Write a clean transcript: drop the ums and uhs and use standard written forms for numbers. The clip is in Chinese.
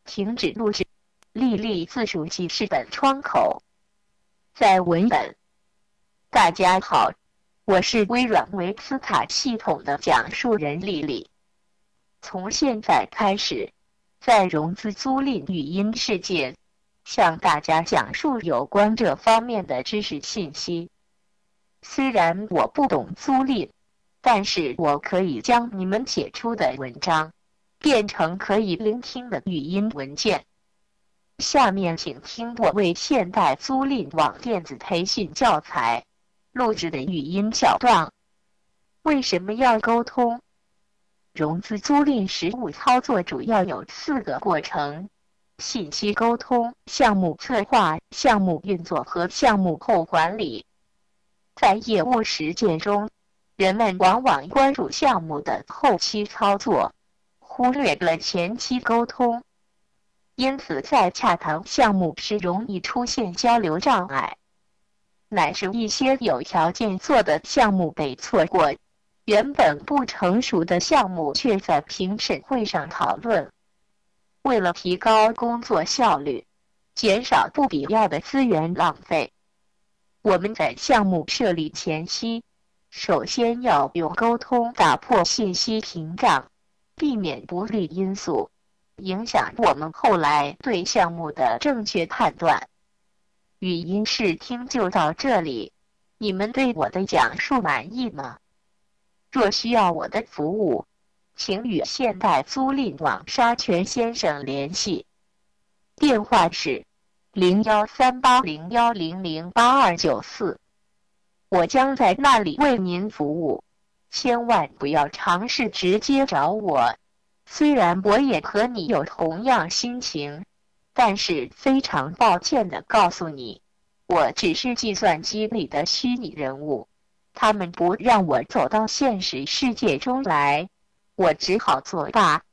停止录制。丽丽自主记事本窗口。在文本。大家好，我是微软维斯塔系统的讲述人丽丽。从现在开始，在融资租赁语音世界，向大家讲述有关这方面的知识信息。虽然我不懂租赁，但是我可以将你们写出的文章变成可以聆听的语音文件。下面请听我为现代租赁网电子培训教材录制的语音小段。为什么要沟通？融资租赁实务操作主要有4个过程：信息沟通、项目策划、项目运作和项目后管理。在业务实践中，人们往往关注项目的后期操作，忽略了前期沟通。因此在洽谈项目时容易出现交流障碍，乃至一些有条件做的项目被错过，原本不成熟的项目却在评审会上讨论。为了提高工作效率，减少不必要的资源浪费，我们在项目设立前期，首先要用沟通打破信息屏障，避免不利因素影响我们后来对项目的正确判断。语音试听就到这里，你们对我的讲述满意吗？若需要我的服务，请与现代租赁网沙泉先生联系，电话是013801008294，我将在那里为您服务。千万不要尝试直接找我。虽然我也和你有同样心情，但是非常抱歉地告诉你，我只是计算机里的虚拟人物，他们不让我走到现实世界中来，我只好作罢。